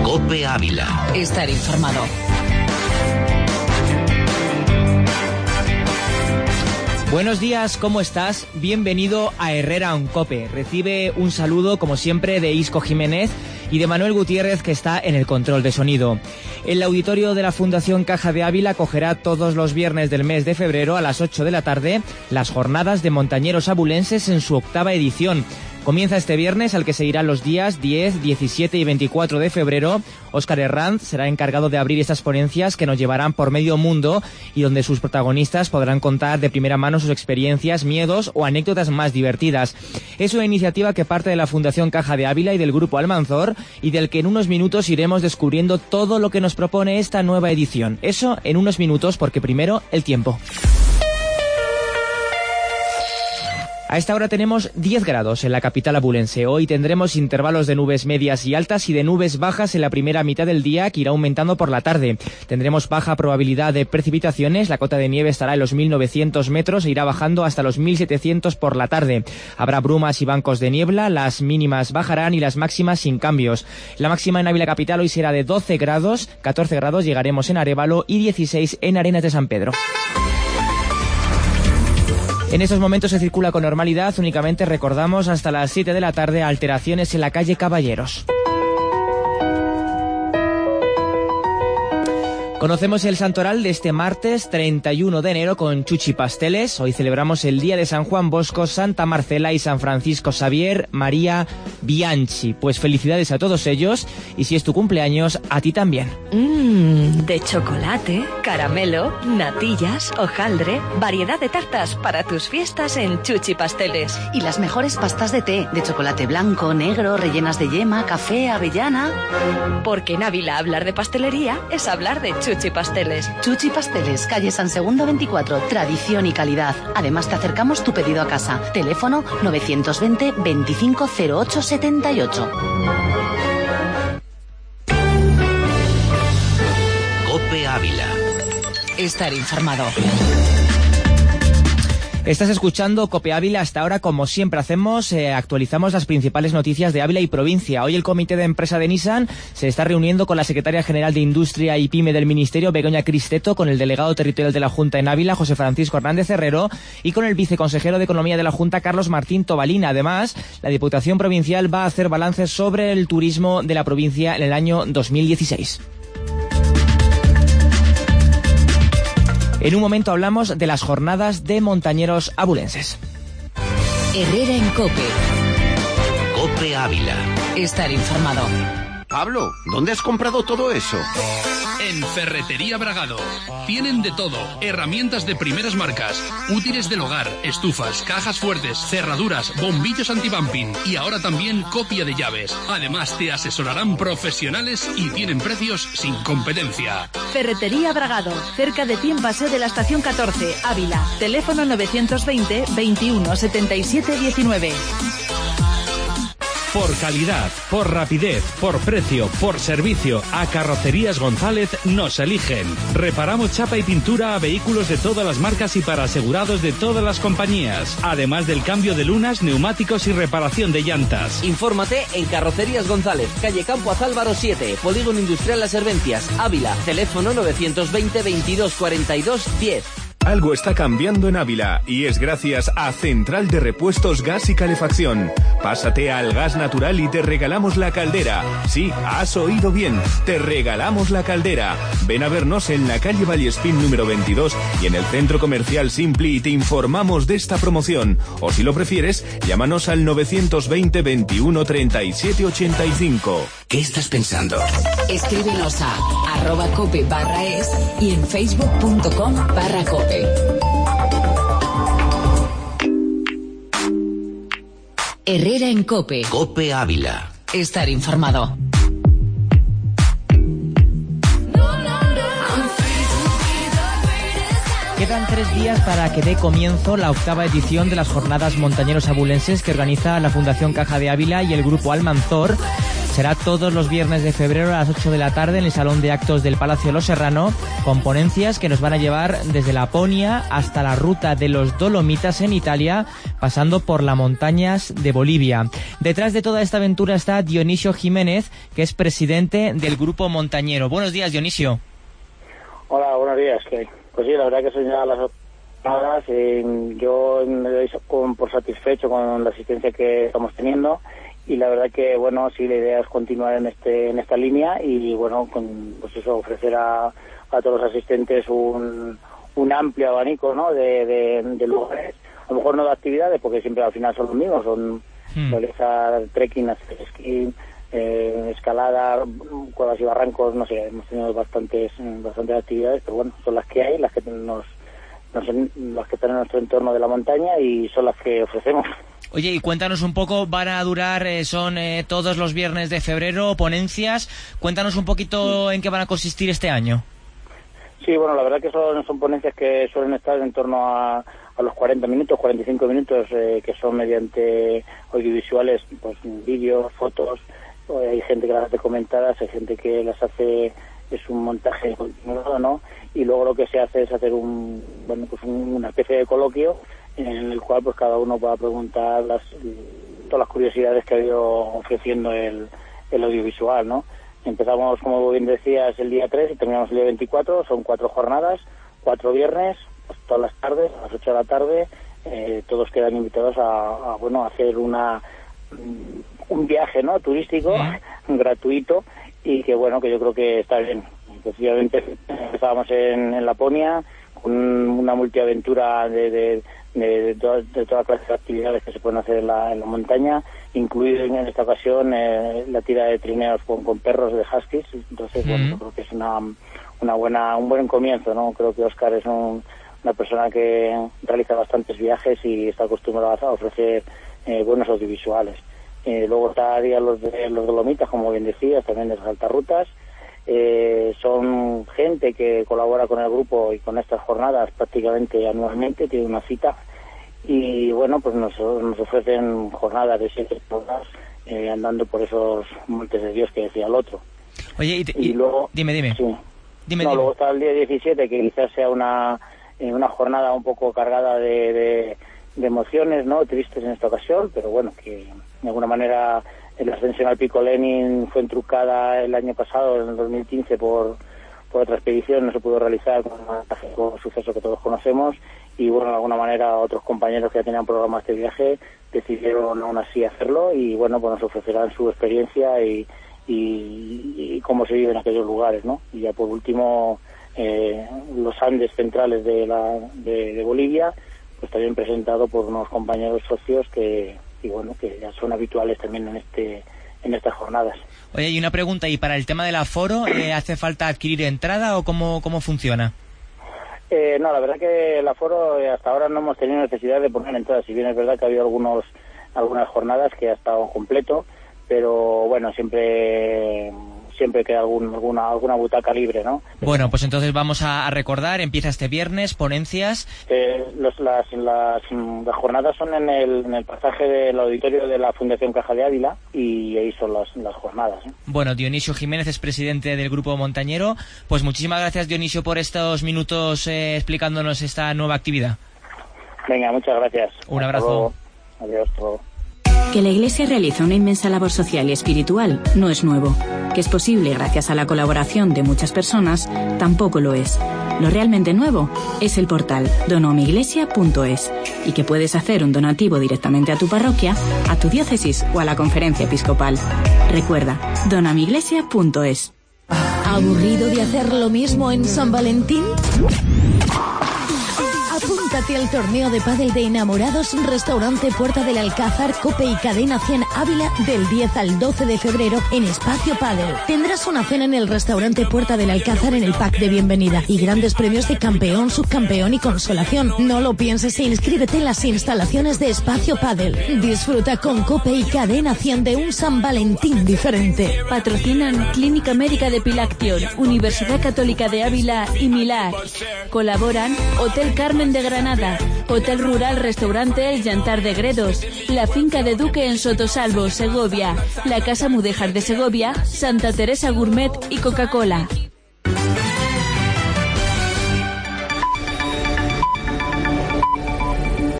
COPE Ávila. Estar informado. Buenos días, ¿cómo estás? Bienvenido a Herrera on COPE. Recibe un saludo, como siempre, de Isco Jiménez y de Manuel Gutiérrez, que está en el control de sonido. El auditorio de la Fundación Caja de Ávila acogerá todos los viernes del mes de febrero a las 8 de la tarde las jornadas de montañeros abulenses en su 8ª edición. Comienza este viernes, al que seguirán los días 10, 17 y 24 de febrero. Óscar Herranz será encargado de abrir estas ponencias que nos llevarán por medio mundo y donde sus protagonistas podrán contar de primera mano sus experiencias, miedos o anécdotas más divertidas. Es una iniciativa que parte de la Fundación Caja de Ávila y del Grupo Almanzor, y del que en unos minutos iremos descubriendo todo lo que nos propone esta nueva edición. Eso en unos minutos, porque primero el tiempo. A esta hora tenemos 10 grados en la capital abulense. Hoy tendremos intervalos de nubes medias y altas y de nubes bajas en la primera mitad del día, que irá aumentando por la tarde. Tendremos baja probabilidad de precipitaciones, la cota de nieve estará en los 1.900 metros e irá bajando hasta los 1.700 por la tarde. Habrá brumas y bancos de niebla, las mínimas bajarán y las máximas sin cambios. La máxima en Ávila capital hoy será de 12 grados, 14 grados llegaremos en Arévalo y 16 en Arenas de San Pedro. En estos momentos se circula con normalidad, únicamente recordamos hasta las 7 de la tarde alteraciones en la calle Caballeros. Conocemos el santoral de este martes 31 de enero con Chuchi Pasteles. Hoy celebramos el día de San Juan Bosco, Santa Marcela y San Francisco Xavier María Bianchi. Pues felicidades a todos ellos, y si es tu cumpleaños, a ti también. De chocolate, caramelo, natillas, hojaldre, variedad de tartas para tus fiestas en Chuchi Pasteles. Y las mejores pastas de té, de chocolate blanco, negro, rellenas de yema, café, avellana. Porque en Ávila hablar de pastelería es hablar de Chuchi Pasteles. Chuchi Pasteles, calle San Segundo 24, tradición y calidad. Además te acercamos tu pedido a casa. Teléfono 920 25 08 78. COPE Ávila. Estar informado. Estás escuchando COPE Ávila. Hasta ahora, como siempre hacemos, actualizamos las principales noticias de Ávila y provincia. Hoy el comité de empresa de Nissan se está reuniendo con la secretaria general de Industria y PYME del Ministerio, Begoña Cristeto, con el delegado territorial de la Junta en Ávila, José Francisco Hernández Herrero, y con el viceconsejero de Economía de la Junta, Carlos Martín Tobalina. Además, la Diputación Provincial va a hacer balances sobre el turismo de la provincia en el año 2016. En un momento hablamos de las jornadas de montañeros abulenses. Herrera en COPE. COPE Ávila. Estar informado. Pablo, ¿dónde has comprado todo eso? En Ferretería Bragado. Tienen de todo: herramientas de primeras marcas, útiles del hogar, estufas, cajas fuertes, cerraduras, bombillos antibumping y ahora también copia de llaves. Además te asesorarán profesionales y tienen precios sin competencia. Ferretería Bragado, cerca de ti en Paseo de la Estación 14, Ávila. Teléfono 920 21 77 19. Por calidad, por rapidez, por precio, por servicio, a Carrocerías González nos eligen. Reparamos chapa y pintura a vehículos de todas las marcas y para asegurados de todas las compañías. Además del cambio de lunas, neumáticos y reparación de llantas. Infórmate en Carrocerías González, calle Campo Azálvaro 7, Polígono Industrial Las Hervencias, Ávila. Teléfono 920 22 42 10. Algo está cambiando en Ávila y es gracias a Central de Repuestos Gas y Calefacción. Pásate al gas natural y te regalamos la caldera. Sí, has oído bien, te regalamos la caldera. Ven a vernos en la calle Vallespín número 22 y en el Centro Comercial Simpli y te informamos de esta promoción. O si lo prefieres, llámanos al 920 21 37 85. ¿Qué estás pensando? Escríbenos a @cope/es y en facebook.com/cope. Herrera en COPE. COPE Ávila. Estar informado. Quedan 3 días para que dé comienzo la 8ª edición de las jornadas montañeros abulenses que organiza la Fundación Caja de Ávila y el Grupo Almanzor. Será todos los viernes de febrero a las 8 de la tarde en el Salón de Actos del Palacio Lo Serrano, con ponencias que nos van a llevar desde Laponia hasta la ruta de los Dolomitas en Italia, pasando por las montañas de Bolivia. Detrás de toda esta aventura está Dionisio Jiménez, que es presidente del Grupo Montañero. Buenos días, Dionisio. Hola, buenos días. Pues sí, la verdad que son ya las horas. Yo me doy por satisfecho con la asistencia que estamos teniendo, y la verdad que, bueno, sí, la idea es continuar en esta línea y, bueno, pues eso, ofrecer a todos los asistentes un amplio abanico, ¿no?, de lugares, a lo mejor no de actividades, porque siempre al final son los mismos, son realizar trekking, hacer esquí, escalada, cuevas y barrancos, no sé, hemos tenido bastantes actividades, pero bueno, son las que hay, las que están en nuestro entorno de la montaña, y son las que ofrecemos. Oye, y cuéntanos un poco, van a durar, son todos los viernes de febrero, ponencias. Cuéntanos un poquito en qué van a consistir este año. Sí, bueno, la verdad que son ponencias que suelen estar en torno a los 40 minutos, 45 minutos, que son mediante audiovisuales, pues vídeos, fotos. Hay gente que las hace comentadas, hay gente que las hace, es un montaje continuado, ¿no? Y luego lo que se hace es hacer una especie de coloquio en el cual pues cada uno va a preguntar todas las curiosidades que ha ido ofreciendo el audiovisual, ¿no? Empezamos, como bien decías, el día 3 y terminamos el día 24, son 4 jornadas, 4 viernes, pues todas las tardes, a las 8 de la tarde, todos quedan invitados a hacer un viaje, ¿no?, turístico, gratuito, y que, bueno, que yo creo que está bien. Efectivamente, empezábamos en Laponia con una multiaventura de toda clase de actividades que se pueden hacer en la montaña, incluido en esta ocasión la tira de trineos con perros de huskies. Entonces, bueno, creo que es un buen comienzo, ¿no? Creo que Óscar es una persona que realiza bastantes viajes y está acostumbrado a ofrecer buenos audiovisuales. Luego estarían los Dolomitas, como bien decías, también de las altas rutas. Son gente que colabora con el grupo y con estas jornadas prácticamente anualmente, tiene una cita, y bueno, pues nos ofrecen jornadas de 7 horas andando por esos montes de Dios que decía el otro. Oye, y luego dime. Sí. Dime. Luego está el día 17, que quizás sea una jornada un poco cargada de emociones, ¿no?, tristes en esta ocasión, pero bueno, que de alguna manera la ascensión al Pico Lenin fue entrucada el año pasado, en el 2015, por otra expedición, no se pudo realizar con un trágico suceso que todos conocemos, y bueno, de alguna manera otros compañeros que ya tenían programado este viaje decidieron aún así hacerlo, y bueno, pues nos ofrecerán su experiencia y cómo se vive en aquellos lugares, ¿no? Y ya por último, los Andes centrales de Bolivia, pues también presentado por unos compañeros socios que ya son habituales también en estas jornadas. Oye, y una pregunta, ¿y para el tema del aforo, hace falta adquirir entrada o cómo funciona? No, la verdad que el aforo hasta ahora no hemos tenido necesidad de poner entradas, si bien es verdad que ha habido algunas jornadas que ha estado completo, pero bueno, siempre queda alguna butaca libre, ¿no? Bueno, pues entonces vamos a recordar, empieza este viernes, ponencias. Las jornadas son en el pasaje del auditorio de la Fundación Caja de Ávila, y ahí son las jornadas, ¿eh? Bueno, Dionisio Jiménez es presidente del Grupo Montañero. Pues muchísimas gracias, Dionisio, por estos minutos explicándonos esta nueva actividad. Venga, muchas gracias. Un abrazo. Adiós, todo. Que la Iglesia realiza una inmensa labor social y espiritual no es nuevo. Que es posible gracias a la colaboración de muchas personas tampoco lo es. Lo realmente nuevo es el portal donomiglesia.es, y que puedes hacer un donativo directamente a tu parroquia, a tu diócesis o a la conferencia episcopal. Recuerda, donomiglesia.es. ¿Aburrido de hacer lo mismo en San Valentín? Apúntate al torneo de pádel de enamorados Restaurante Puerta del Alcázar, Cope y Cadena 100 Ávila del 10 al 12 de febrero en Espacio Pádel. Tendrás una cena en el Restaurante Puerta del Alcázar en el pack de bienvenida y grandes premios de campeón, subcampeón y consolación. No lo pienses e inscríbete en las instalaciones de Espacio Pádel. Disfruta con Cope y Cadena 100 de un San Valentín diferente. Patrocinan Clínica Médica de Pilaction, Universidad Católica de Ávila y Milar. Colaboran Hotel Carmen Shopping de Granada, Hotel Rural Restaurante El Llantar de Gredos, la Finca de Duque en Sotosalvo, Segovia, la Casa Mudéjar de Segovia, Santa Teresa Gourmet y Coca-Cola.